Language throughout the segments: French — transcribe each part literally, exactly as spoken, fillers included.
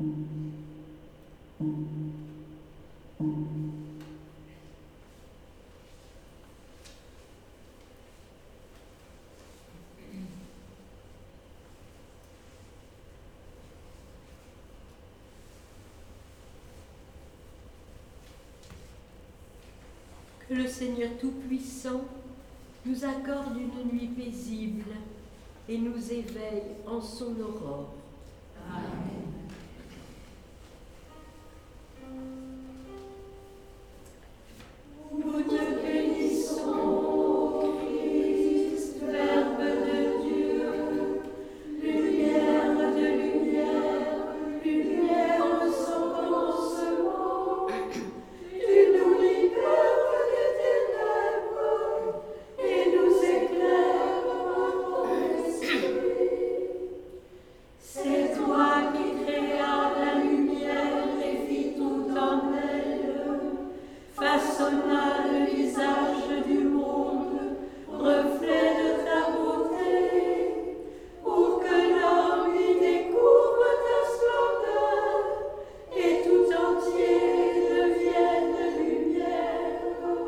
Que le Seigneur Tout-Puissant nous accorde une nuit paisible et nous éveille en son aurore. Amen. Nous te bénissons, Christ, Verbe de Dieu, lumière de lumière, lumière sans commencement. Tu nous libères des ténèbres et nous éclaires par ton esprit. C'est toi qui créas la lumière et fis tout en elle, façonna le visage du monde, reflet de ta beauté, pour que l'homme y découvre ta splendeur et tout entier devienne lumière.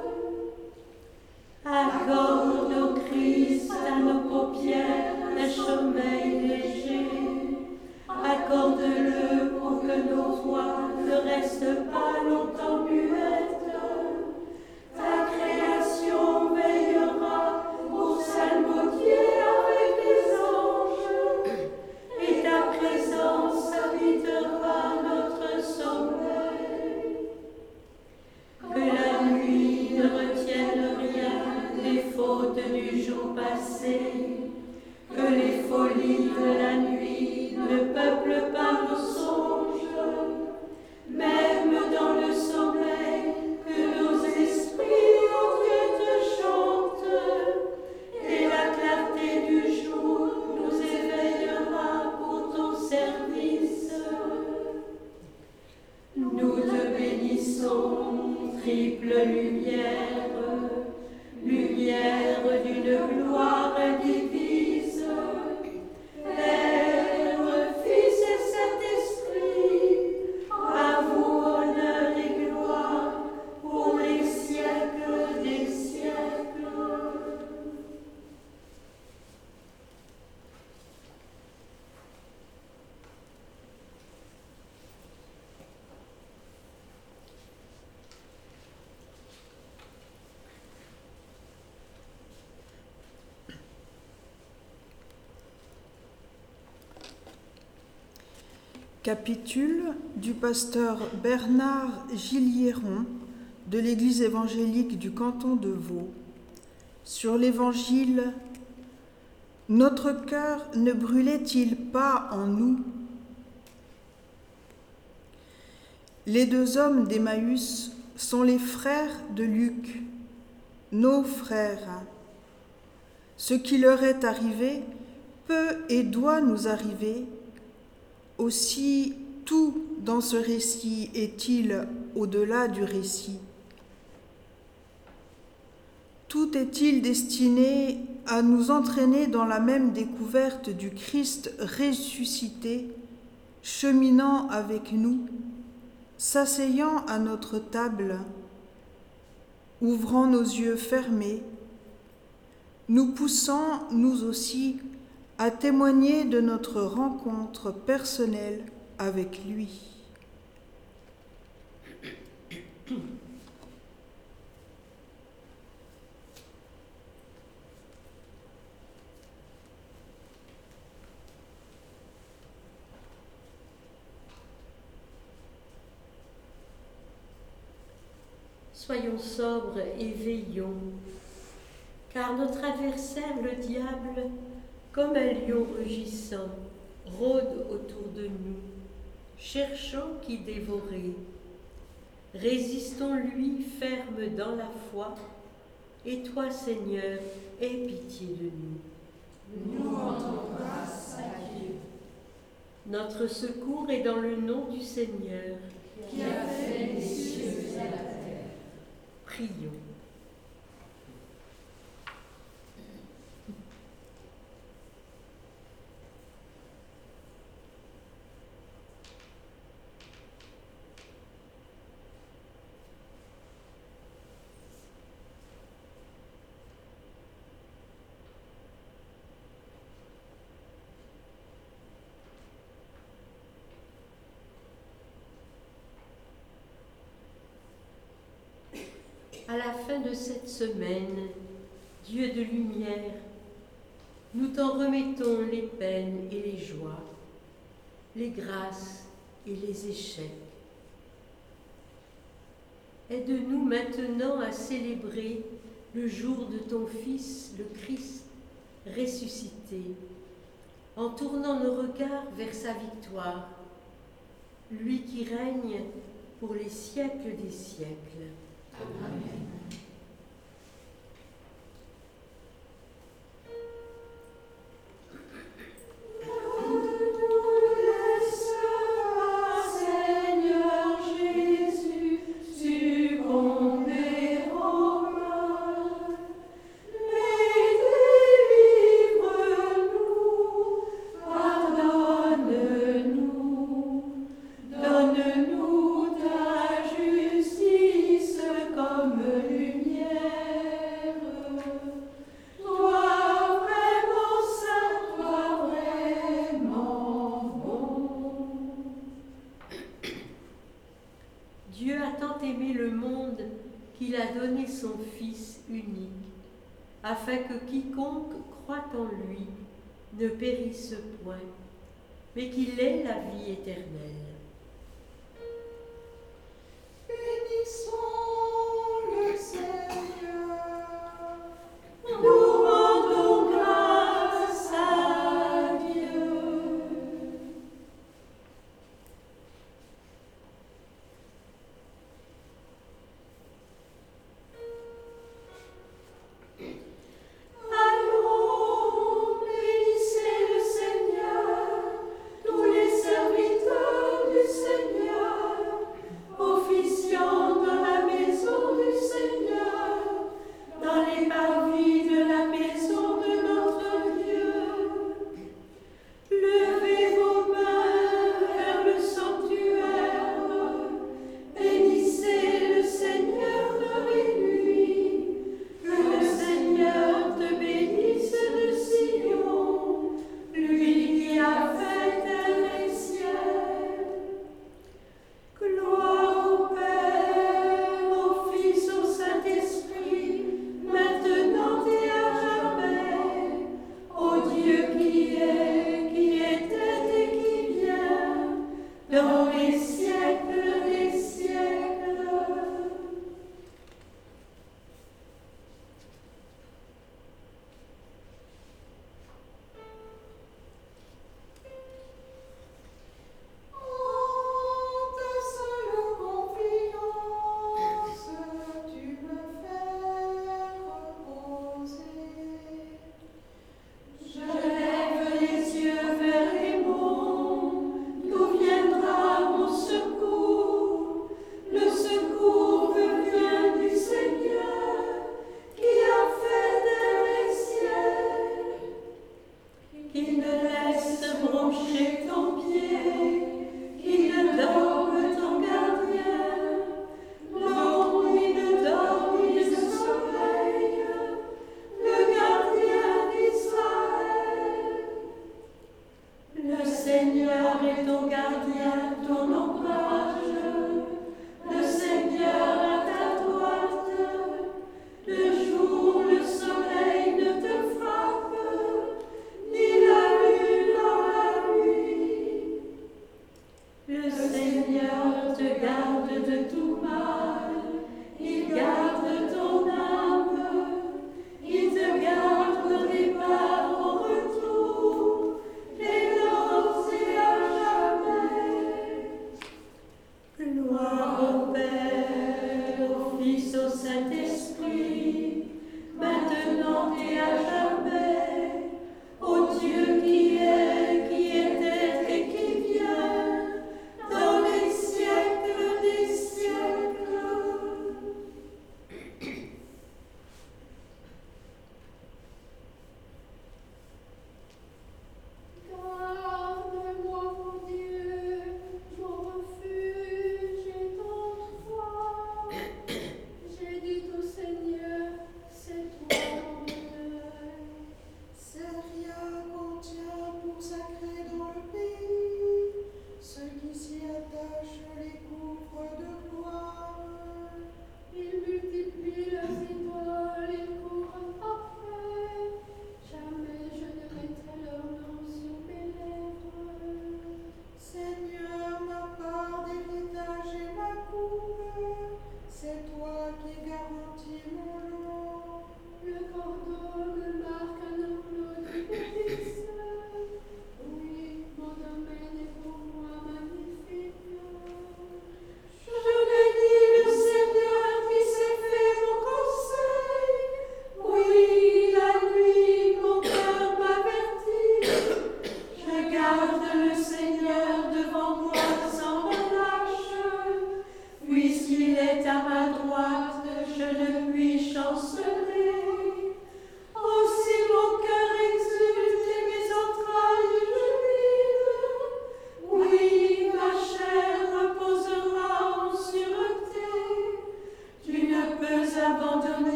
Accorde au Christ à nos paupières un sommeil léger, accorde-le pour que nos voix ne restent pas longtemps muettes. Ta création veillera pour psalmodier avec les anges, et ta présence habitera notre sommeil. Que la nuit ne retienne rien des fautes du jour passé, que les folies de la nuit ne peuplent pas nos songes, même dans le sommeil, que nos esprits au Dieu te chantent, et la clarté du jour nous éveillera pour ton service. Nous te bénissons, triple lumière, lumière d'une gloire indivise, Père, Fils et Saint-Esprit, à vous honneur et gloire pour les siècles des siècles. Capitule du pasteur Bernard Gilliéron de l'Église évangélique du canton de Vaud sur l'Évangile. Notre cœur ne brûlait-il pas en nous? Les deux hommes d'Emmaüs sont les frères de Luc, nos frères. Ce qui leur est arrivé peut et doit nous arriver. Aussi, tout dans ce récit est-il au-delà du récit? Tout est-il destiné à nous entraîner dans la même découverte du Christ ressuscité, cheminant avec nous, s'asseyant à notre table, ouvrant nos yeux fermés, nous poussant, nous aussi, à témoigner de notre rencontre personnelle avec lui. Soyons sobres et veillons, car notre adversaire, le diable, comme un lion rugissant, rôde autour de nous, cherchant qui dévorer. Résistons-lui ferme dans la foi, et toi, Seigneur, aie pitié de nous. Nous rendons grâce à Dieu, Notre secours est dans le nom du Seigneur, qui a fait les cieux et la terre. Prions. de cette semaine, Dieu de lumière, nous t'en remettons les peines et les joies, les grâces et les échecs. Aide-nous maintenant à célébrer le jour de ton Fils, le Christ, ressuscité, en tournant nos regards vers sa victoire, lui qui règne pour les siècles des siècles. Amen. Dieu a tant aimé le monde qu'il a donné son Fils unique, afin que quiconque croit en lui ne périsse point, mais qu'il ait la vie éternelle. Bénissons le Seigneur. Nous rendons grâce à Dieu. Allons, bénissez le Seigneur, tous les serviteurs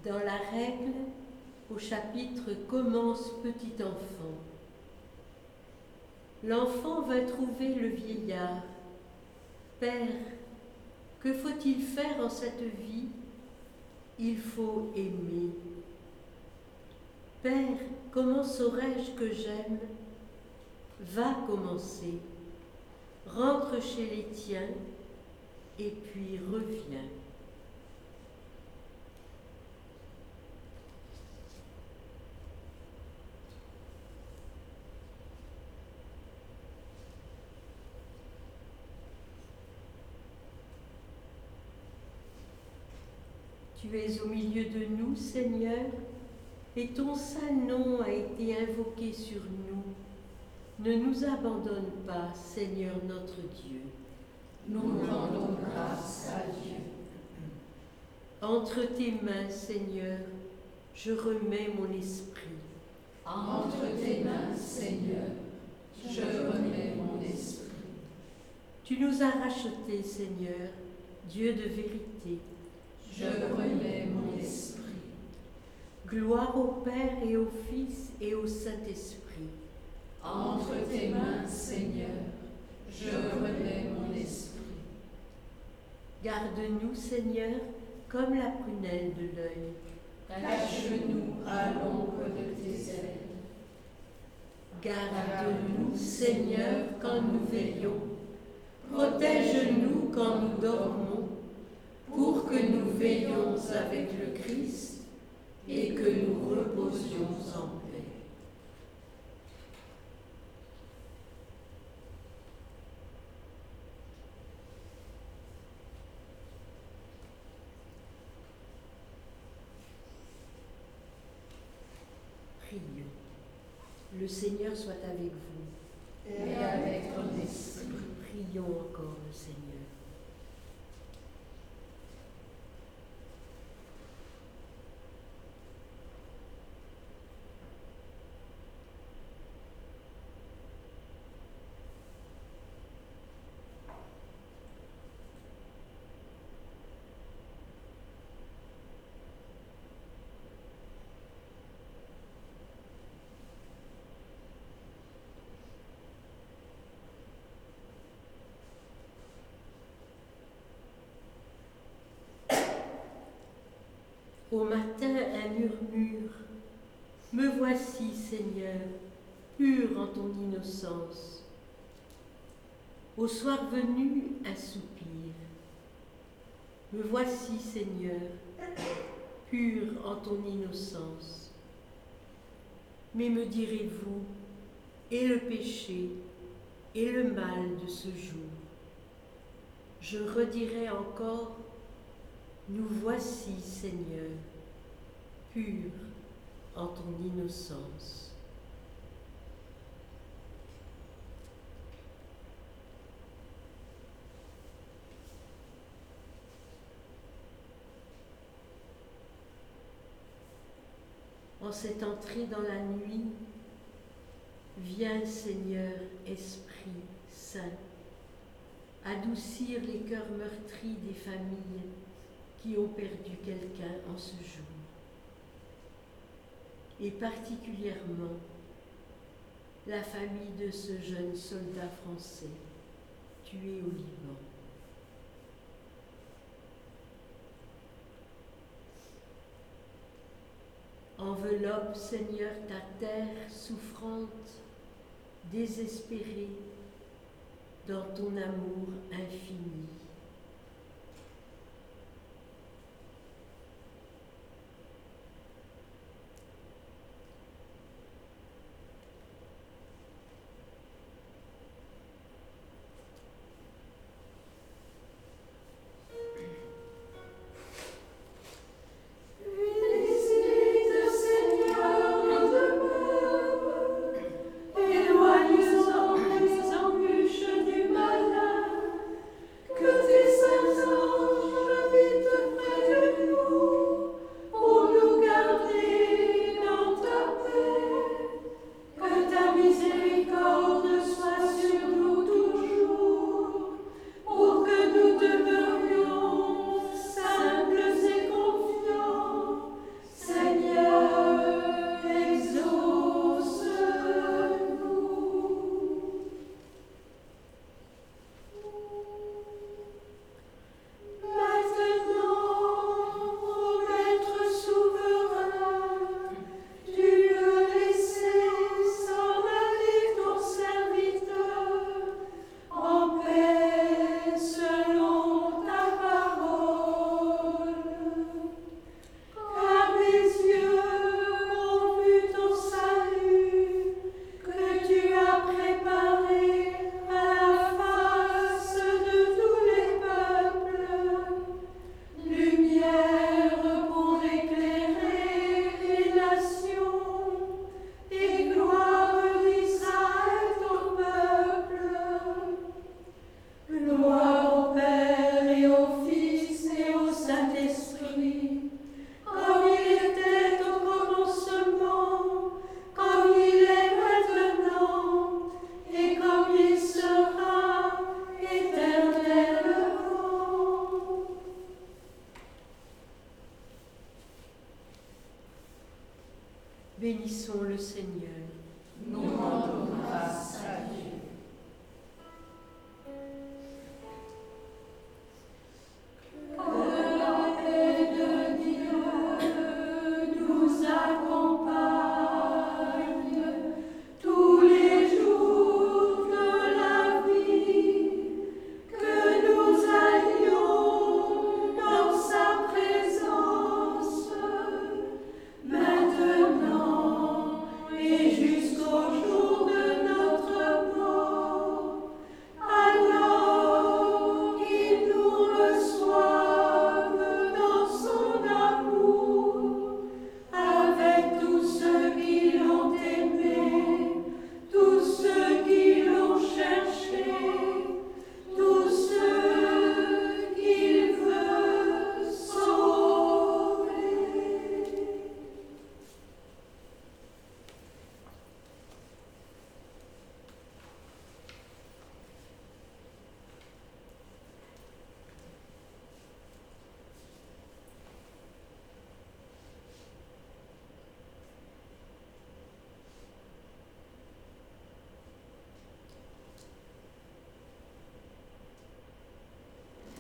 Dans la règle, au chapitre « Commence petit enfant », l'enfant va trouver le vieillard. « Père, que faut-il faire en cette vie? Il faut aimer. » « Père, comment saurais-je que j'aime? Va commencer. Rentre chez les tiens et puis reviens. » Tu es au milieu de nous, Seigneur, et ton saint nom a été invoqué sur nous. Ne nous abandonne pas, Seigneur notre Dieu. Nous rendons grâce à Dieu. Entre tes mains, Seigneur, je remets mon esprit. Entre tes mains, Seigneur, je remets mon esprit. Tu nous as rachetés, Seigneur, Dieu de vérité. Je remets mon esprit. Gloire au Père et au Fils et au Saint-Esprit. Entre tes mains, Seigneur, je remets mon esprit. Garde-nous, Seigneur, comme la prunelle de l'œil. Cache-nous à l'ombre de tes ailes. Garde-nous, Seigneur, quand nous veillons. Protège-nous quand nous dormons, pour que nous veillions avec le Christ et que nous reposions en paix. Prions. Le Seigneur soit avec vous. Et avec ton esprit. Prions encore le Seigneur. Au matin, un murmure. Me voici, Seigneur, pur en ton innocence. Au soir venu, un soupir. Me voici, Seigneur, pur en ton innocence. Mais me direz-vous, et le péché, et le mal de ce jour? Je redirai encore, nous voici, Seigneur, pur en ton innocence. En cette entrée dans la nuit, viens, Seigneur, Esprit Saint, adoucir les cœurs meurtris des familles qui ont perdu quelqu'un en ce jour, et particulièrement la famille de ce jeune soldat français tué au Liban. Enveloppe, Seigneur, ta terre souffrante, désespérée, dans ton amour infini. Que bénissons le Seigneur.